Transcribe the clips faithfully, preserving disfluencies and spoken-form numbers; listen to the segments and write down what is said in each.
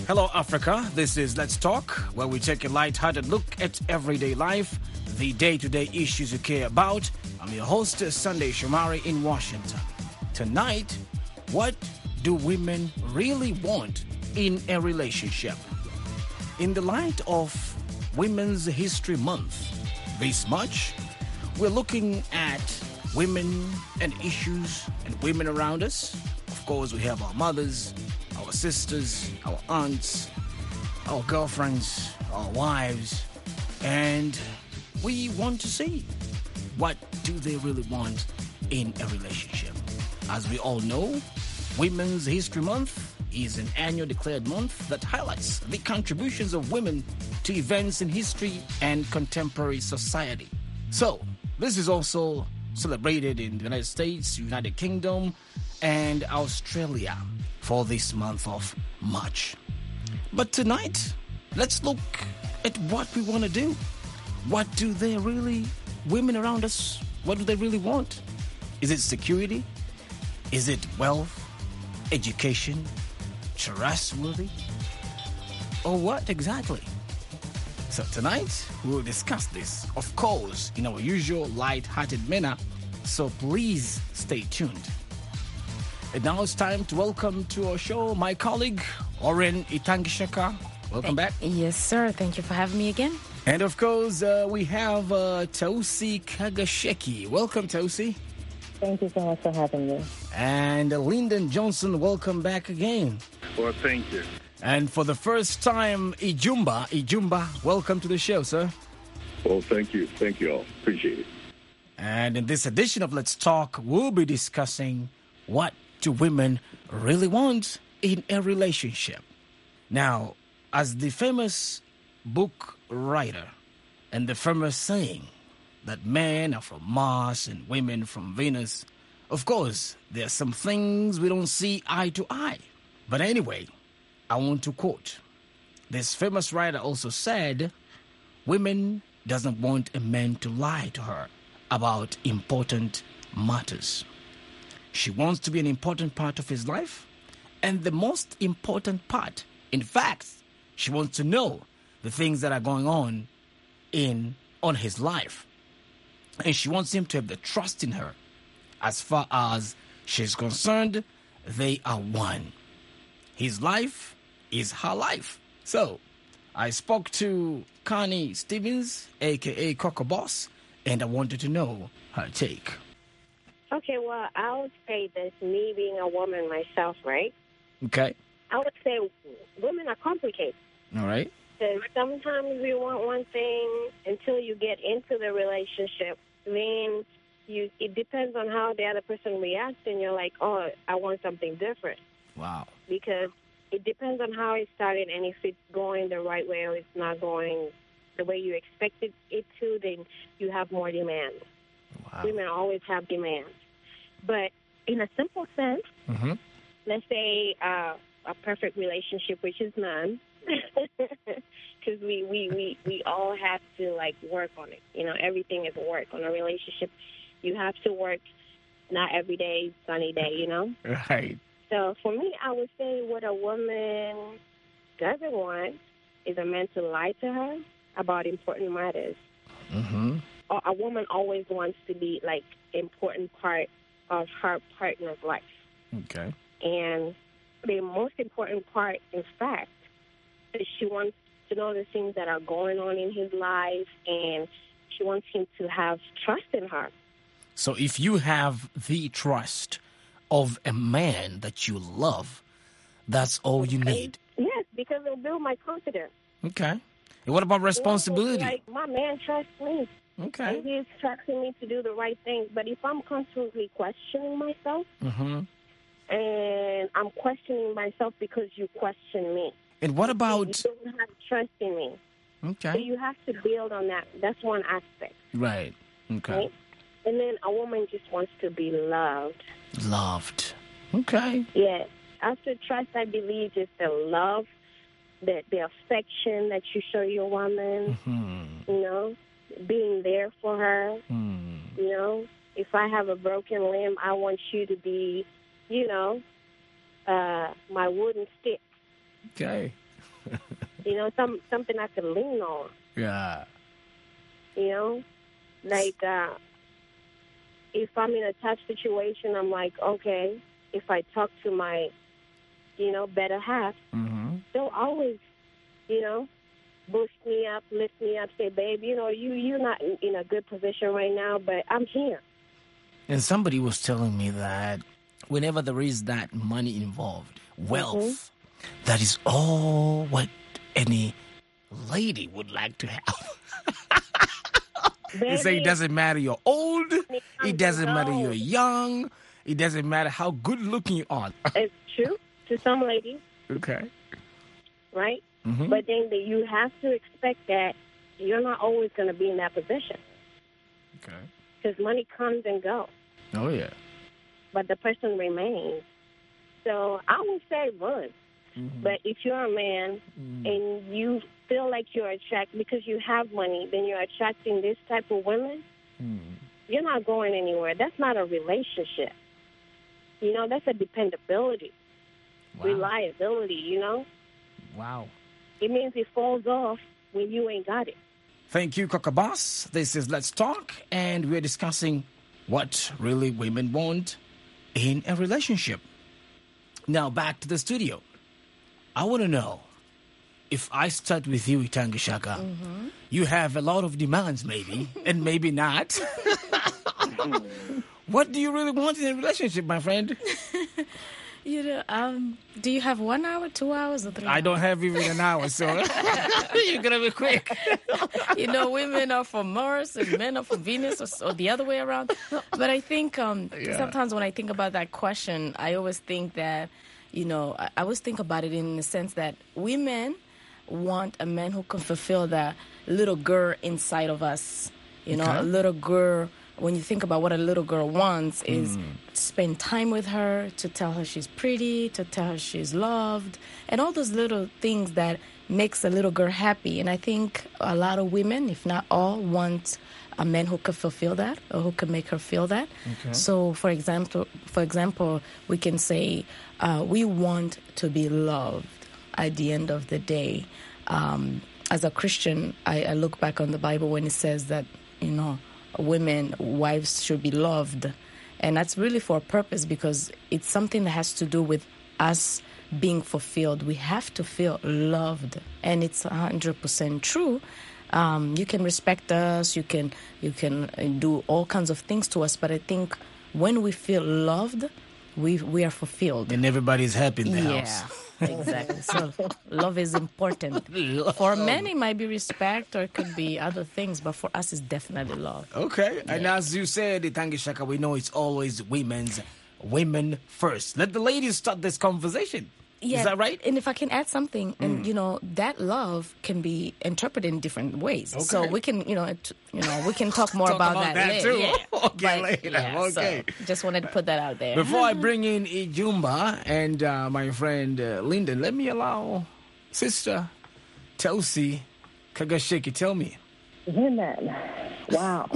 Hello, Africa. This is Let's Talk, where we take a light-hearted look at everyday life, the day-to-day issues you care about. I'm your host, Sunday Shomari in Washington. Tonight, what do women really want in a relationship? In the light of Women's History Month this March, we're looking at women and issues and women around us. Of course, we have our mothers, our sisters, our aunts, our girlfriends, our wives, and we want to see what do they really want in a relationship. As we all know, Women's History Month is an annual declared month that highlights the contributions of women to events in history and contemporary society. So, this is also celebrated in the United States, United Kingdom, and Australia for this month of March. But tonight, let's look at what we want to do. What do they really, women around us, what do they really want? Is it security? Is it wealth? Education? Trustworthy? Or what exactly? So tonight, we'll discuss this, of course, in our usual light-hearted manner, so please stay tuned. And now it's time to welcome to our show my colleague, Oren Itangishaka. Welcome back. Yes, sir. Thank you for having me again. And of course, uh, we have uh, Tausi Kagasheki. Welcome, Tausi. Thank you so much for having me. And uh, Lyndon Johnson, welcome back again. Well, thank you. And for the first time, Ijumba, Ijumba, welcome to the show, sir. Well, thank you. Thank you all. Appreciate it. And in this edition of Let's Talk, we'll be discussing what do women really want in a relationship. Now, as the famous book writer and the famous saying that men are from Mars and women from Venus, of course, there are some things we don't see eye to eye. But anyway, I want to quote. This famous writer also said, women doesn't want a man to lie to her about important matters. She wants to be an important part of his life, and the most important part, in fact, she wants to know the things that are going on in on his life. And she wants him to have the trust in her. As far as she's concerned, they are one. His life is her life. So, I spoke to Connie Stevens, a k a. Coco Boss, and I wanted to know her take. Okay, well, I would say this, me being a woman myself, right? Okay. I would say women are complicated. All right. Because sometimes you want one thing until you get into the relationship. Then you, it depends on how the other person reacts, and you're like, oh, I want something different. Wow. Because it depends on how it started, and if it's going the right way or it's not going the way you expected it to, then you have more demands. Wow. Women always have demands. But in a simple sense, Mm-hmm. let's say uh, a perfect relationship, which is none, because we, we, we, we all have to, like, work on it. You know, everything is work on a relationship. You have to work, not every day, sunny day, you know? Right. So for me, I would say what a woman doesn't want is a man to lie to her about important matters. Mm-hmm. Or a woman always wants to be, like, important part of her partner's life. Okay. And the most important part, in fact, is she wants to know the things that are going on in his life, and she wants him to have trust in her. So if you have the trust of a man that you love, that's all you need. Yes, because it'll build my confidence. Okay. And what about responsibility? Like, my man trusts me. Okay. And he's trusting me to do the right thing. But if I'm constantly questioning myself, Mm-hmm. and I'm questioning myself because you question me, And what you about... don't have trust in me. So Okay. you have to build on that. That's one aspect. Right. Okay. Right? And then a woman just wants to be loved. Loved. Okay. Yes. After trust, I believe is the love, the, the affection that you show your woman, Hmm. you know, being there for her. Hmm. You know, if I have a broken limb, I want you to be, you know, uh, my wooden stick. Okay. You know, some something I can lean on. Yeah. You know, like uh, if I'm in a tough situation, I'm like, okay, if I talk to my, you know, better half, Mm-hmm. they'll always, you know, boost me up, lift me up, say, babe, you know, you, you're not in, in a good position right now, but I'm here. And somebody was telling me that whenever there is that money involved, wealth, mm-hmm. that is all what any lady would like to have. They say it doesn't matter you're old, it doesn't matter you're young, it doesn't matter how good looking you are. It's true to some ladies. Okay. Right? Mm-hmm. But then the, you have to expect that you're not always going to be in that position. Okay. Because money comes and goes. Oh, yeah. But the person remains. So I would say run. Mm-hmm. But if you're a man mm-hmm. and you feel like you're attracted, because you have money, then you're attracting this type of women, mm-hmm. you're not going anywhere. That's not a relationship. You know, that's a dependability, wow. reliability, you know? Wow. It means it falls off when you ain't got it. Thank you, Coca Boss. This is Let's Talk, and we're discussing what really women want in a relationship. Now, back to the studio. I want to know, if I start with you, Itanga Shaka, mm-hmm. you have a lot of demands maybe, and maybe not. What do you really want in a relationship, my friend? You know, um, do you have one hour, two hours, or three I hours? don't have even an hour, so you're going to be quick. You know, women are from Mars and men are from Venus, or, or the other way around. But I think um, yeah. sometimes when I think about that question, I always think that, you know, I, I always think about it in the sense that women want a man who can fulfill the little girl inside of us. You know, okay. a little girl. When you think about what a little girl wants is mm. to spend time with her, to tell her she's pretty, to tell her she's loved, and all those little things that makes a little girl happy. And I think a lot of women, if not all, want a man who can fulfill that or who can make her feel that. Okay. So, for example, for example, we can say uh, we want to be loved at the end of the day. Um, as a Christian, I, I look back on the Bible when it says that, you know, women, wives should be loved. And that's really for a purpose, because it's something that has to do with us being fulfilled. We have to feel loved. And it's one hundred percent true. Um, you can respect us, you can you can do all kinds of things to us, but I think when we feel loved, we we are fulfilled. And everybody's happy in the yeah. house. Exactly. So love is important. Love. For many, it might be respect, or it could be other things, but for us, it's definitely love. Okay. Yeah. And as you said, Itanga Shaka, we know it's always women's women first. Let the ladies start this conversation. Yeah, is that right? And if I can add something, mm. and you know, that love can be interpreted in different ways. Okay. So we can, you know, t- you know, we can talk more talk about, about that, that later. too. Yeah. Okay, but, later. Yeah, okay. So just wanted to put that out there. Before I bring in Ijumba and uh, my friend uh, Lyndon, let me allow Sister Telsi Kagashiki. Tell me. Women, wow.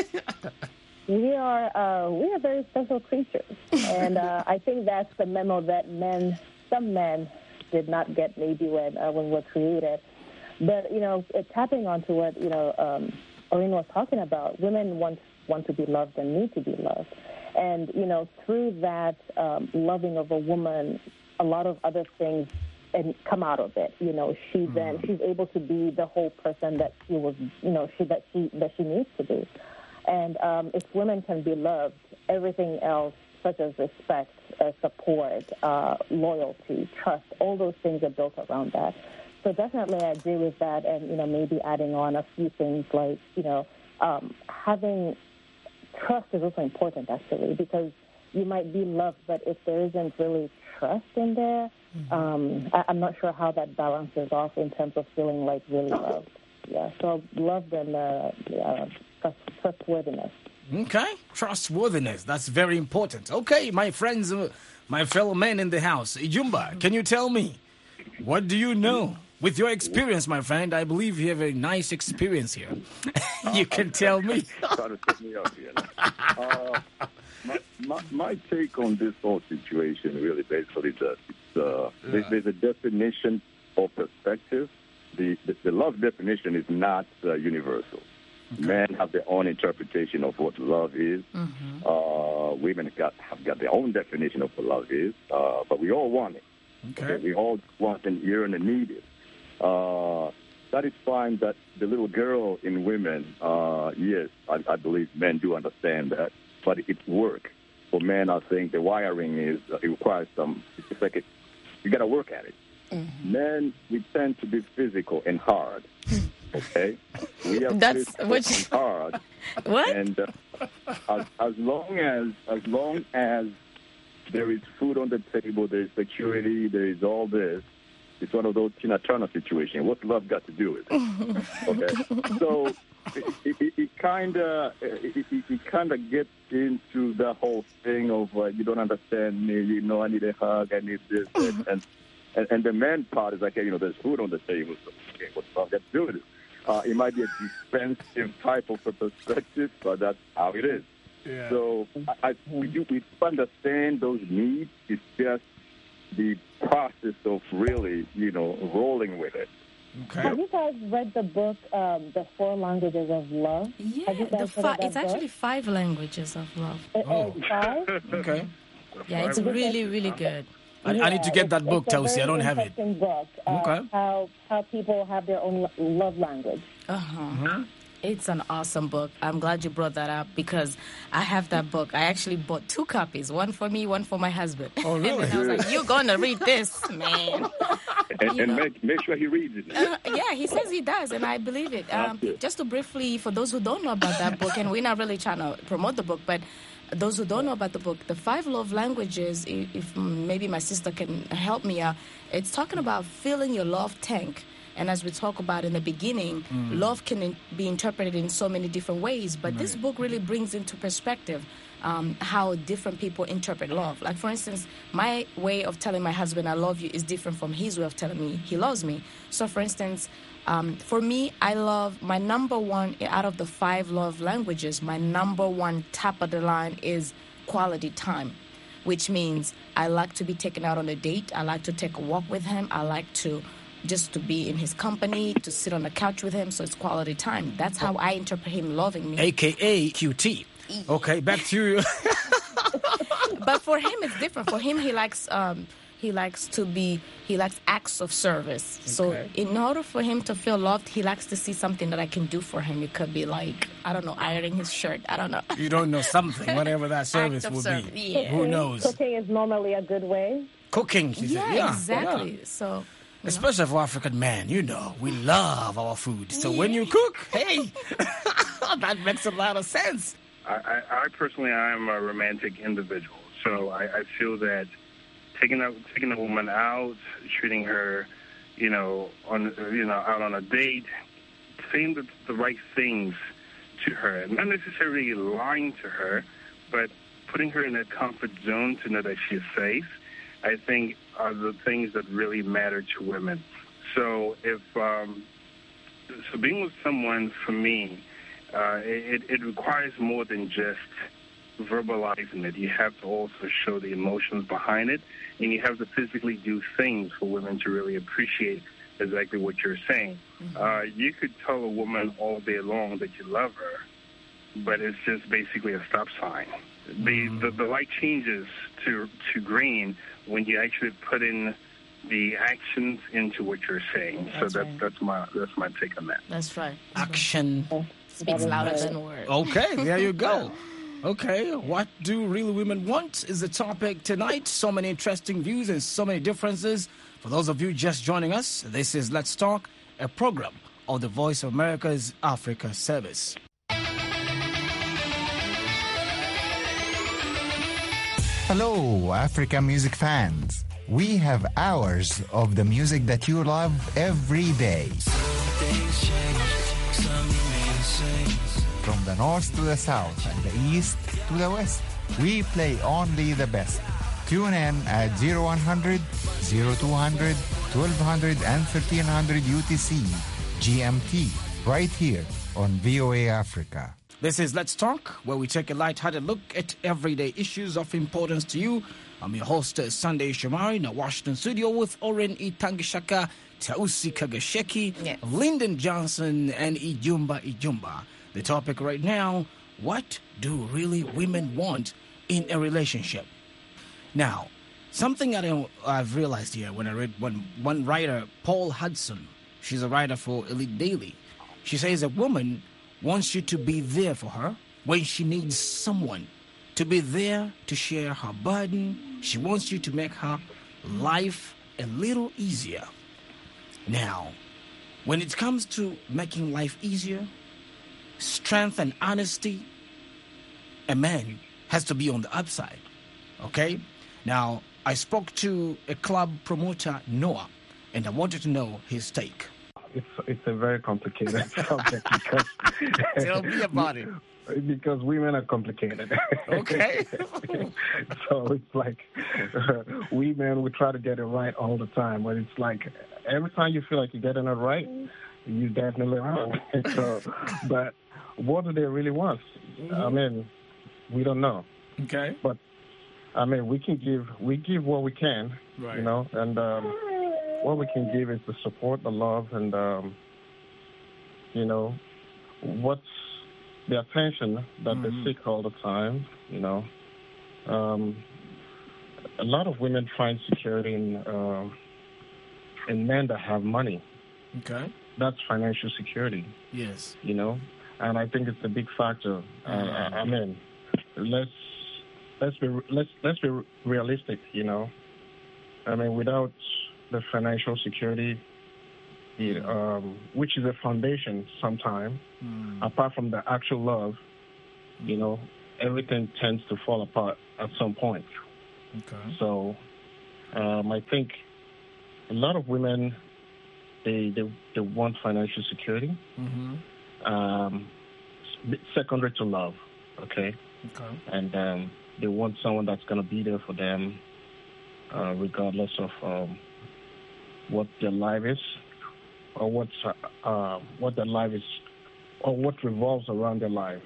We are uh, we are very special creatures, and uh, I think that's the memo that men, some men, did not get maybe when uh, when we're created. But you know, it, tapping onto what you know, um, Oreen was talking about, women want want to be loved and need to be loved, and you know, through that um, loving of a woman, a lot of other things and come out of it. You know, she mm. then she's able to be the whole person that she was, you know, she that she that she needs to be. And um, if women can be loved, everything else, such as respect, uh, support, uh, loyalty, trust, all those things are built around that. So definitely I agree with that, and, you know, maybe adding on a few things like, you know, um, having trust is also important, actually, because you might be loved, but if there isn't really trust in there, mm-hmm. um, I- I'm not sure how that balances off in terms of feeling like really loved. Yeah, so love and uh, uh, trustworthiness. Okay, trustworthiness. That's very important. Okay, my friends, uh, my fellow men in the house. Ijumba, can you tell me, what do you know? With your experience, my friend, I believe you have a nice experience here. You can tell me. Try to put me up here. Uh, my, my, my take on this whole situation really basically that it's, uh, yeah. there's, there's a definition of perspective the, the, the love definition is not uh, universal. Okay. Men have their own interpretation of what love is. Mm-hmm. Uh, women got, have got their own definition of what love is, uh, but we all want it. Okay. Okay? We all want and yearn and need it. Uh, satisfying that the little girl in women, uh, yes, I, I believe men do understand that, but it's work. For men, I think the wiring is, uh, it requires some, it's like it, you got to work at it. Mm-hmm. Men, we tend to be physical and hard. Okay, we are That's physical what and hard. What? And uh, as, as long as as long as there is food on the table, there is security, there is all this. It's one of those Tina Turner situations. What's love got to do with it? Okay, so it, it, it kind of it, it, it kind of gets into the whole thing of uh, you don't understand me. You know, I need a hug. I need this, and, and and and the man part is like, hey, you know, there's food on the table. So, okay, what's love got to do with it? Uh, it might be a defensive type of a perspective, but that's how it is. Yeah. So I, I, we, do, we understand those needs. It's just the process of really, you know, rolling with it. Okay. Have you guys read the book, um, The Four Languages of Love? Yeah, the fi- it's book? actually five languages of love. It, oh. Five? Okay. Yeah, it's really, really good. I, yeah, I need to get that book, Tausi. I don't have it. Book, uh, okay. How how people have their own love language. Uh-huh. Mm-hmm. It's an awesome book. I'm glad you brought that up because I have that book. I actually bought two copies, one for me, one for my husband. Oh, really? And I was like, you're going to read this, man. And, and make, make sure he reads it. Uh, yeah, he says he does, and I believe it. Um, just to briefly, for those who don't know about that book, and we're not really trying to promote the book, but those who don't know about the book, The Five Love Languages, if, if maybe my sister can help me out, it's talking about filling your love tank. And as we talk about in the beginning, mm. love can in, be interpreted in so many different ways. But right. this book really brings into perspective um, how different people interpret love. Like, for instance, my way of telling my husband I love you is different from his way of telling me he loves me. So, for instance, um, for me, I love my number one out of the five love languages, my number one top of the line is quality time, which means I like to be taken out on a date. I like to take a walk with him. I like to just to be in his company, to sit on the couch with him, so it's quality time. That's how I interpret him loving me. A K A Q T. Okay, back to you. But for him, it's different. For him, he likes um, he likes to be, he likes acts of service. Okay. So in order for him to feel loved, he likes to see something that I can do for him. It could be like, I don't know, ironing his shirt. I don't know. You don't know something, whatever that service would service. be. Yeah. Who knows? Cooking is normally a good way. Cooking, she yeah, said. Yeah, exactly. Yeah. So... Especially for African men, you know, we love our food. So when you cook, hey, that makes a lot of sense. I, I, I personally, I am a romantic individual. So I, I feel that taking a, taking a woman out, treating her, you know, on you know, out on a date, saying the, the right things to her, not necessarily lying to her, but putting her in a comfort zone to know that she's safe, I think are the things that really matter to women. So if um, so, being with someone for me, uh, it, it requires more than just verbalizing it. You have to also show the emotions behind it, and you have to physically do things for women to really appreciate exactly what you're saying. Mm-hmm. Uh, you could tell a woman all day long that you love her, but it's just basically a stop sign. The, the the light changes to to green when you actually put in the actions into what you're saying. That's so that's right. that's my that's my take on that. That's right. That's Action right. speaks louder than words. Okay, there you go. Okay, what do real women want is the topic tonight. So many interesting views and so many differences. For those of you just joining us, this is Let's Talk, a program of the Voice of America's Africa Service. Hello, Africa music fans. We have hours of the music that you love every day. From the north to the south and the east to the west, we play only the best. Tune in at oh one hundred, oh two hundred, twelve hundred, and thirteen hundred U T C G M T right here on V O A Africa. This is Let's Talk, where we take a light-hearted look at everyday issues of importance to you. I'm your host, Sunday Shomari, in the Washington studio with Oren Itangishaka Tausi Kagasheki, Yes. Lyndon Johnson, and Ijumba Ijumba. The topic right now, what do really women want in a relationship? Now, something I don't, I've realized here when I read one, one writer, Paul Hudson, she's a writer for Elite Daily. She says a woman wants you to be there for her when she needs someone, to be there to share her burden. She wants you to make her life a little easier. Now, when it comes to making life easier, strength and honesty, a man has to be on the upside, okay? Now, I spoke to a club promoter, Noah, and I wanted to know his take. It's it's a very complicated subject because Tell me about it. because women are complicated. Okay. So it's like uh, we men we try to get it right all the time, but it's like every time you feel like you're getting it right, you definitely wrong. So, but what do they really want? I mean, we don't know. Okay. But I mean, we can give we give what we can, Right. you know, and um, what we can give is the support, the love, and um, you know, what's the attention that Mhm. they seek all the time. You know, um, a lot of women find security in uh, in men that have money. Okay. That's financial security. Yes. You know, and I think it's a big factor. Uh, I I mean, let's let's be let's let's be realistic. You know, I mean, without the financial security, the, um, which is a foundation, sometime Mm. apart from the actual love, you know, everything tends to fall apart at some point. Okay. So, um, I think a lot of women they they, they want financial security. Mm-hmm. Um, secondary to love, okay? Okay. And um, they want someone that's going to be there for them, uh, regardless of um, what their life is, or what's uh, uh, what their life is, or what revolves around their life,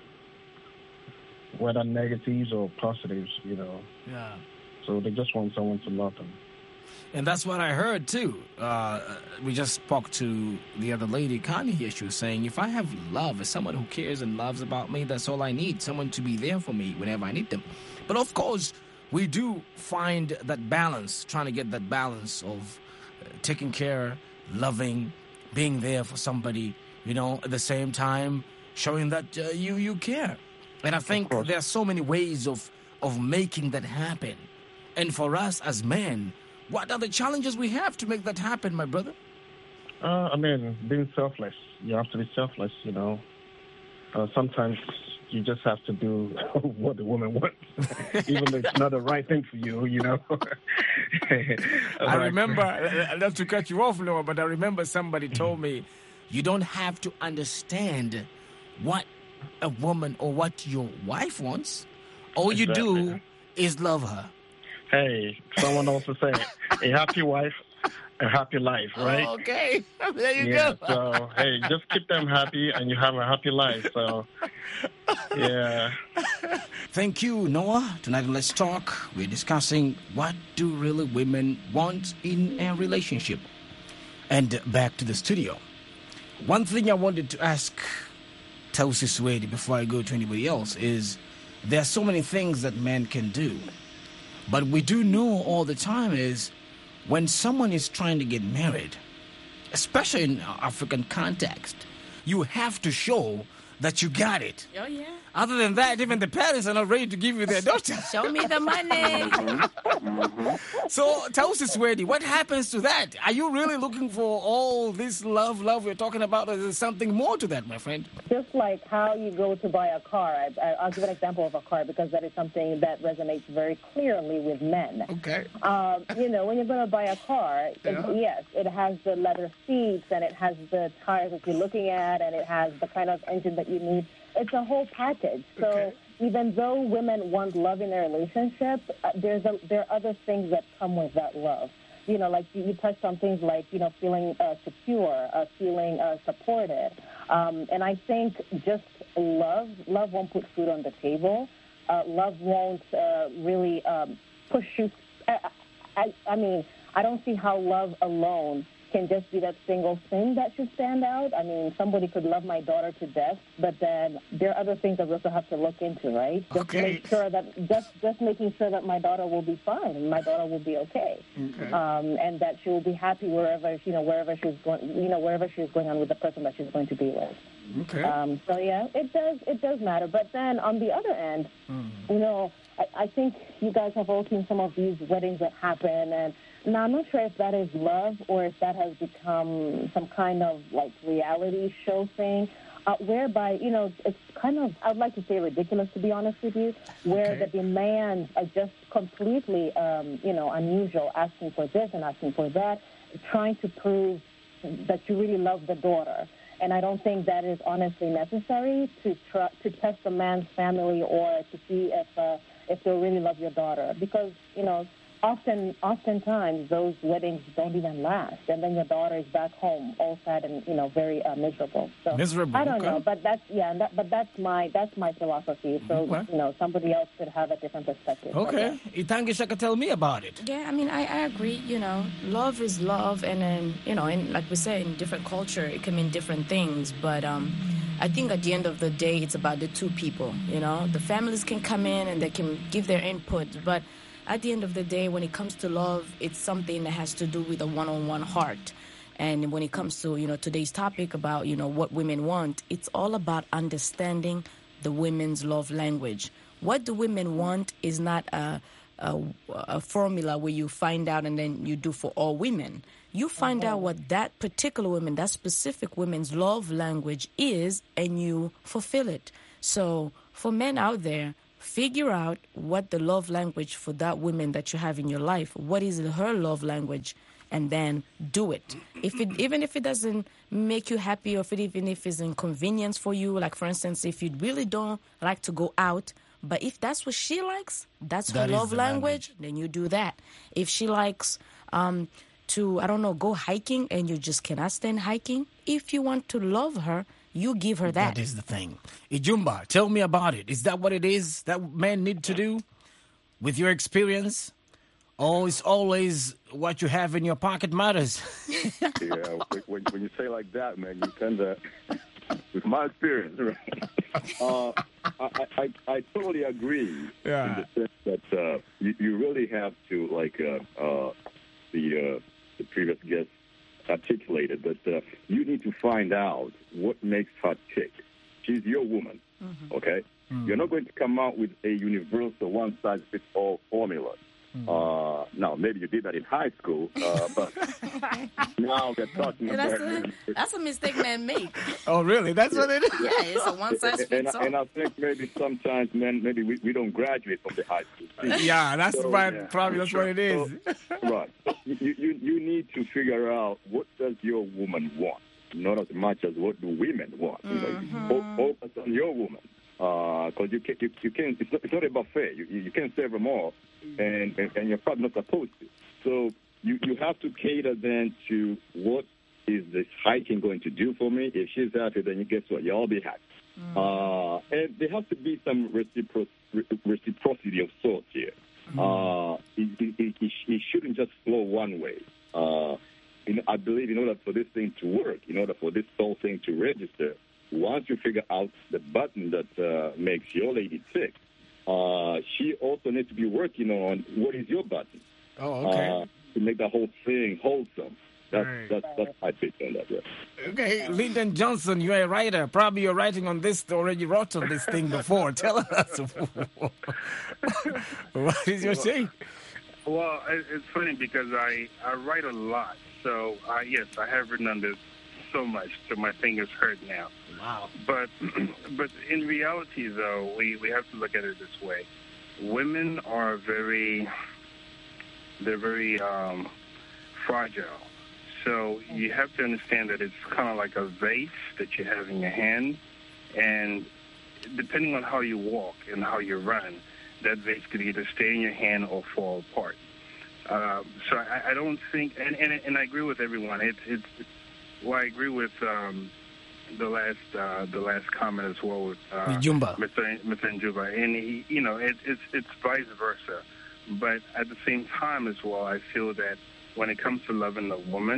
whether negatives or positives, you know. Yeah. So they just want someone to love them. And that's what I heard, too. Uh, we just spoke to the other lady, Connie, here. She was saying, if I have love, as someone who cares and loves about me, that's all I need, someone to be there for me whenever I need them. But, of course, we do find that balance, trying to get that balance of uh, taking care, loving, being there for somebody, you know, at the same time, showing that uh, you, you care. And I think there are so many ways of, of making that happen. And for us as men, what are the challenges we have to make that happen, my brother? Uh, I mean, being selfless. You have to be selfless, you know. Uh, sometimes you just have to do what the woman wants, even though it's not the right thing for you, you know. I remember, not to cut you off, Noah, but I remember somebody told me, you don't have to understand what a woman or what your wife wants. All you Exactly. do is love her. Hey, someone also say, a happy wife, a happy life, right? Okay, there you yeah, go. So, hey, just keep them happy and you have a happy life. So, yeah. Thank you, Noah. Tonight, let's talk. We're discussing what do really women want in a relationship. And back to the studio. One thing I wanted to ask Tausi Swedi before I go to anybody else is there are so many things that men can do. But we do know all the time is when someone is trying to get married, especially in African context, you have to show that you got it. Oh, yeah. Other than that, even the parents are not ready to give you their daughter. Show me the money. So, Tausi Swedi, what happens to that? Are you really looking for all this love, love we're talking about, or is there something more to that, my friend? Just like how you go to buy a car. I, I, I'll give an example of a car because that is something that resonates very clearly with men. Okay. Um, you know, when you're going to buy a car, Yeah. it, yes, it has the leather seats and it has the tires that you're looking at and it has the kind of engine that you need. It's a whole package. So Okay. even though women want love in their relationship, uh, there's a, there are other things that come with that love. You know, like you, you touched on things like, you know, feeling uh, secure, uh, feeling uh, supported. Um, and I think just love, love won't put food on the table. Uh, love won't uh, really um, push you. I, I, I mean, I don't see how love alone can just be that single thing that should stand out. I mean, somebody could love my daughter to death, but then there are other things that we also have to look into, right? Just Okay. make sure that just just making sure that my daughter will be fine and my daughter will be okay, Okay. um, and that she will be happy wherever you know wherever she's going, you know wherever she's going on with the person that she's going to be with. Okay. Um, so yeah, it does it does matter. But then on the other end, you know, I, I think you guys have all seen some of these weddings that happen, and now I'm not sure if that is love or if that has become some kind of like reality show thing, uh, whereby you know it's kind of I'd like to say ridiculous to be honest with you, where Okay. the demands are just completely um, you know unusual, asking for this and asking for that, trying to prove that you really love the daughter. And I don't think that is honestly necessary to try, to test a man's family or to see if uh, if they really love your daughter, because you know often oftentimes those weddings don't even last, and then your daughter is back home all sad and you know very uh, miserable. So Miserable, I don't okay. know, but that's yeah, that, but that's my that's my philosophy. So Okay. you know somebody else could have a different perspective. But, Okay. yeah. Itangisha can tell me about it. Yeah, I mean, I, I agree. You know, love is love, and then you know, and like we say, in different culture, it can mean different things. But um, I think at the end of the day, it's about the two people. You know, the families can come in and they can give their input, but at the end of the day, when it comes to love, it's something that has to do with a one-on-one heart. And when it comes to, you know, today's topic about, you know, what women want, it's all about understanding the women's love language. What the women want is not a, a, a formula where you find out and then you do for all women. You find out what that particular woman, that specific woman's love language is, and you fulfill it. So for men out there, figure out what the love language for that woman that you have in your life, what is her love language, and then do it. If it even if it doesn't make you happy, or if it, even if it's inconvenience for you, like for instance, if you really don't like to go out, but if that's what she likes, that's her That is love the language, language. then you do that. If she likes um, to, I don't know, go hiking and you just cannot stand hiking, if you want to love her, you give her that. That is the thing. Ijumba, tell me about it. Is that what it is that men need to do with your experience? Or is always what you have in your pocket matters? Yeah, when, when you say like that, man, you tend to, with my experience, right? Uh, I, I, I totally agree Yeah. in the sense that uh, you, you really have to, like uh, uh, the, uh, the previous guest articulated, but uh, you need to find out what makes her tick. She's your woman, Mm-hmm. okay? Mm. You're not going to come out with a universal one-size-fits-all formula. Mm. Uh, now, maybe you did that in high school, uh, but now we're talking And about... that's a, that's a mistake men make. Oh, really? That's what it is? Yeah, it's a one size and, fits all. and I think maybe sometimes, men, maybe we, we don't graduate from the high school. scene. Yeah, that's So, why, yeah. probably that's what it is. So, right. So you, you, you need to figure out what does your woman want, not as much as what do women want. You know, you fo- focus on your woman. Because you can, you, you can it's, not, it's not a buffet. You, you can't serve them all, and, and, and you're probably not supposed to. So you, you have to cater then to what is this hiking going to do for me. If she's happy, then you guess what? You'll be happy. Uh, and there has to be some recipro- re- reciprocity of sorts here. Uh, it, it, it, it, it shouldn't just flow one way. Uh, you know, I believe in order for this thing to work, in order for this whole thing to register, once you figure out the button that uh, makes your lady tick, uh, she also needs to be working on what is your button Oh, okay. uh, to make the whole thing wholesome. That's Right. that's that's my take on that. Yeah. Okay, Lyndon Johnson, you're a writer. Probably you're writing on this, already wrote on this thing before. Tell us. What is your take? Well, it- it's funny because I, I write a lot. So, uh, yes, I have written on this so much that my fingers hurt now. Wow. But but in reality, though, we, we have to look at it this way. Women are very, they're very um, fragile. So you have to understand that it's kind of like a vase that you have in your hand. And depending on how you walk and how you run, that vase could either stay in your hand or fall apart. Uh, so I, I don't think, and, and and I agree with everyone. It's it's, it's well, I agree with um, the last uh, the last comment as well with uh, Ijumba. Mister Mister Njuba, and he, you know, it, it's it's vice versa. But at the same time as well, I feel that when it comes to loving a woman,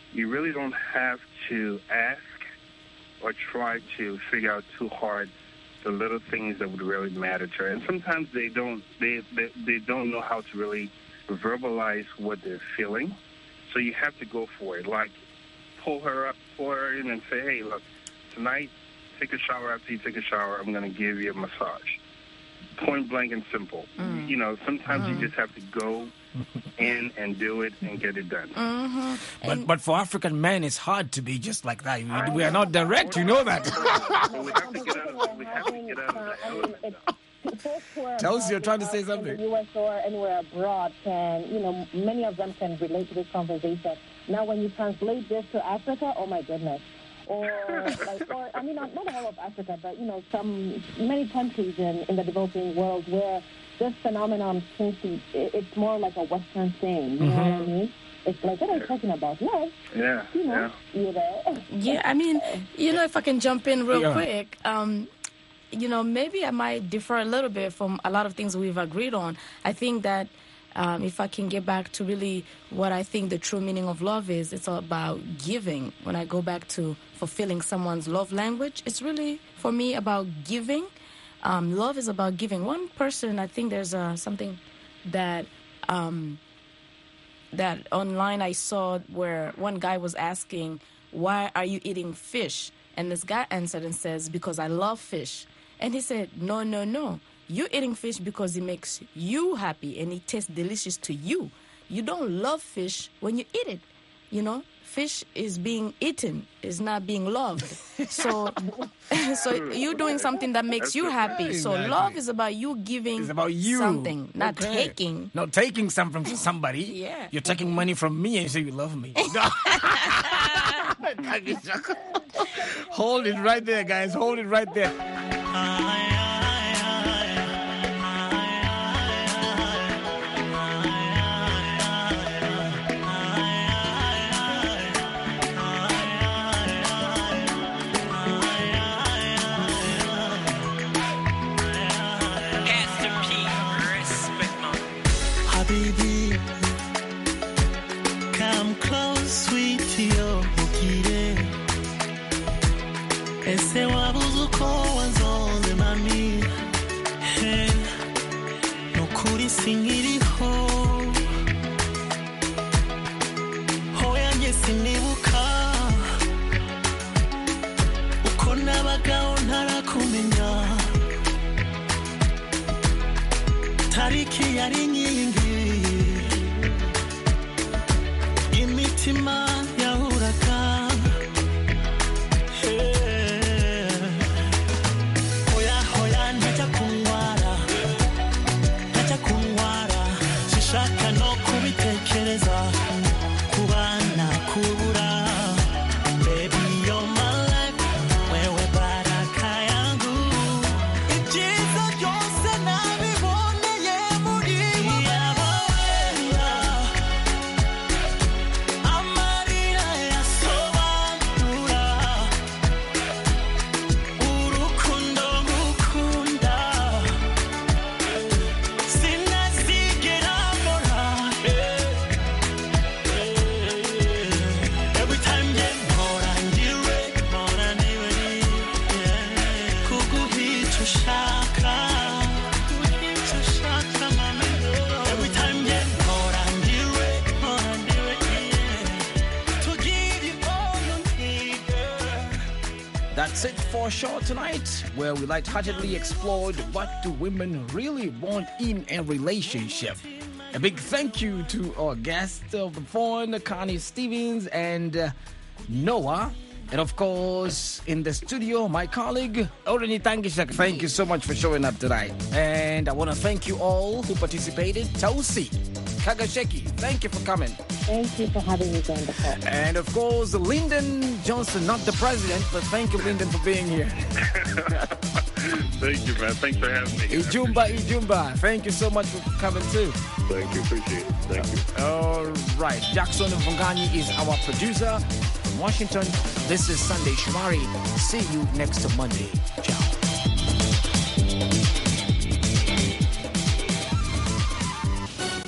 you really don't have to ask or try to figure out too hard the little things that would really matter to her. And sometimes they don't they, they, they don't know how to really verbalize what they're feeling. So you have to go for it. Like, pull her up, pull her in and say, hey, look, tonight, take a shower. After you take a shower, I'm going to give you a massage. Point blank and simple. Mm. You know, sometimes mm. you just have to go in and do it and get it done. Mm-hmm. But but for African men, it's hard to be just like that. We, we are not direct, you know that. We have to get out of, we have to get out of that. Chelsea, you're trying to say something. In the U S or anywhere abroad can, you know, many of them can relate to this conversation. Now, when you translate this to Africa, oh my goodness. Or, like, or I mean, not, not all of Africa, but, you know, some, many countries in, in the developing world where this phenomenon seems to, it, it's more like a Western thing, you mm-hmm. know what I mean? It's like, what are you talking about? Love. Yeah, you know, yeah. You know? Yeah, I mean, you know, if I can jump in real yeah. quick, um, you know, maybe I might differ a little bit from a lot of things we've agreed on. I think that Um, if I can get back to really what I think the true meaning of love is, it's all about giving. When I go back to fulfilling someone's love language, it's really, for me, about giving. Um, love is about giving. One person, I think there's uh, something that um, that online I saw where one guy was asking, why are you eating fish? And this guy answered and says, because I love fish. And he said, no, no, no. You're eating fish because it makes you happy and it tastes delicious to you. You don't love fish when you eat it. You know, fish is being eaten, is not being loved. So so you're doing something that makes you happy. So Exactly. love is about you giving It's about you. something, not Okay. taking. Not taking something from somebody. Yeah. You're taking money from me and you say you love me. Hold it right there, guys. Hold it right there. Habibi, come close, sweetie, oh, ukire. Ese wabuze uko wanzonze mami. Hey, nukuri sinkiriho. Hoya nge sinibuka. Uko nabagaho ntarakumenya. Tariki yari nyingi. Imitima yahuraga. Hey. Hoya hoya ntajya kunwara. Ntajya kunwara. Sishaka no kubitekereza. Kubana kubura. Baby you're my life. Wewe baraka yangu. Ibyiza byose nabiboneye muri wowe. Amarira yasobanura urukundo ngukunda. Sinazigera mbora. Every time you mpora ndiwe, mpora ndiwe, kuguhica ushaka, kuguhica ushaka mami. Every time you mpora ndiwe, mpora ndiwe, to give you all you need, girl. That's it for our show tonight, where we lightheartedly explored what do women really want in a relationship. A big thank you to our guests of the phone, Connie Stevens and uh, Noah. And of course, in the studio, my colleague, Orani Tangishak. Thank you so much for showing up tonight. And I want to thank you all who participated. Chelsea, Kagasheki, thank you for coming. Thank you for having me on the call. And of course, Lyndon Johnson, not the president, but thank you, Lyndon, for being here. Thank you, man. Thanks for having me. Ijumba, Ijumba, thank you so much for coming too. Thank you. Appreciate it. Thank you. All right, Jackson Mvungani is our producer from Washington. This is Sunday Shomari. See you next Monday. Ciao.